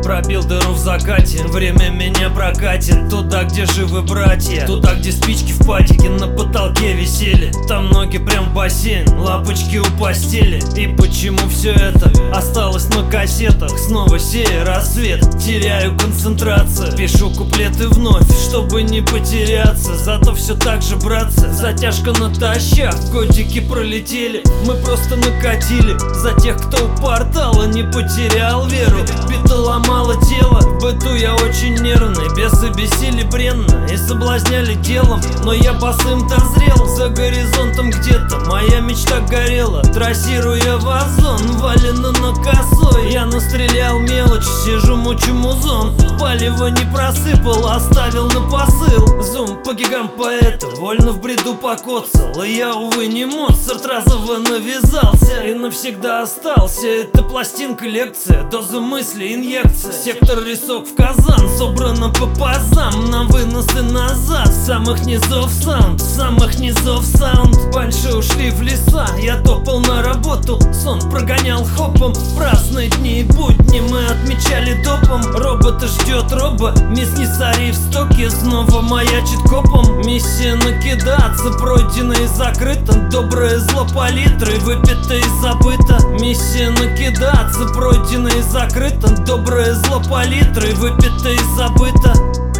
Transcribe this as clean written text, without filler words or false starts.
Пробил дыру в закате, время меня прокатит. Туда, где живы братья, туда, где спички в патике на потолке висели. Там ноги прям в бассейн, лапочки у постели. И почему все это осталось на кассетах? Снова сея рассвет, теряю концентрацию. Пишу куплеты вновь, чтобы не потеряться. Зато все так же, братцы, затяжка натощак. Годики пролетели, мы просто накатили. За тех, кто у портала не потерял веру. Бита ломала тело, в быту я очень нервный. Бесы бесили бренно и соблазняли делом. Но я босым дозрел, за горизонтом где-то моя мечта горела. Трассируя вазон, валено на косой. Я настрелял мелочь, сижу мучу музон. Палево не просыпал, оставил на посыл. Зум по гигам поэта, вольно в бреду покоцал. И я, увы, не Моцарт, разово навязался и навсегда остался. Это пластинка, лекция, доза мысли, инъекция. Сектор рисок в казан, собрано по пазам. На вынос и назад, с самых низов саунд, с самых низов саунд. Банши ушли в леса, я топал на работу. Сон прогонял хопом, праздные дни и будни мы отмечали допом. Робота ждет робо, мисс Несари в стоке снова маячит копом. Миссия накидаться, пройдена и закрыта. Доброе зло палитры, выпито и забыто. Миссия накидаться, пройдена и закрыта. Доброе зло палитры, выпито и забыто.